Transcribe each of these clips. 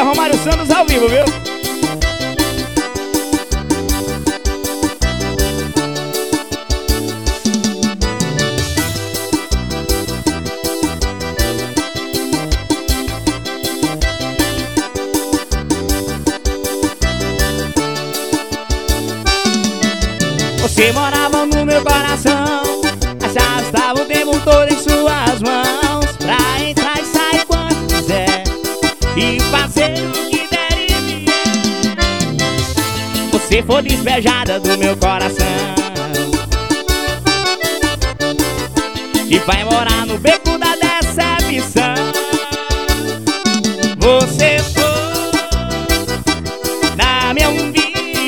é Romário Santos ao vivo, viu? Você morava no meu coração, a chave estava o tempo todo em suas mãos, pra entrar e sair quando quiser e fazer o que der e vier. Você foi despejada do meu coração e vai morar no beco da decepção. Você foi na minha vida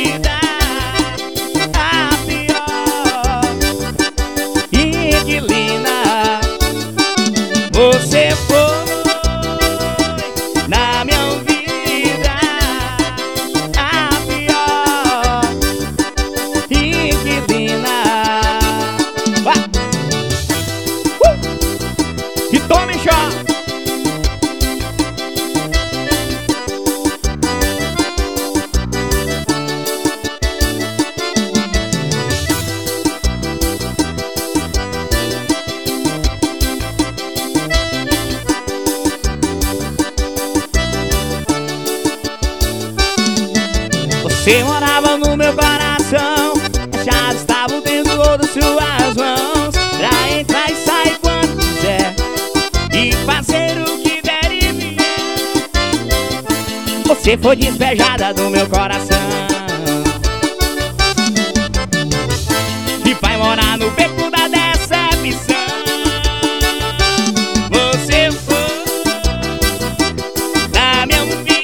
você foi na minha vida a pior inquilina. E tome choque. Você morava no meu coração, a chave estava o tempo todo em suas mãos, pra entrar e sair quando quiser e fazer o que der e vier. Você foi despejada do meu coração e vai morar no beco da decepção. Você foi na minha vida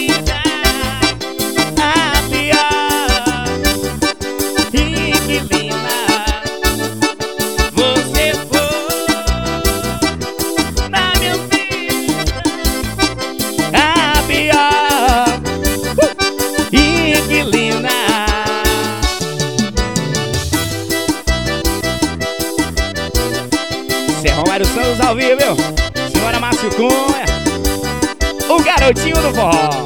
Romário Santos ao vivo, viu? Senhora Márcio Cunha, o garotinho do forró.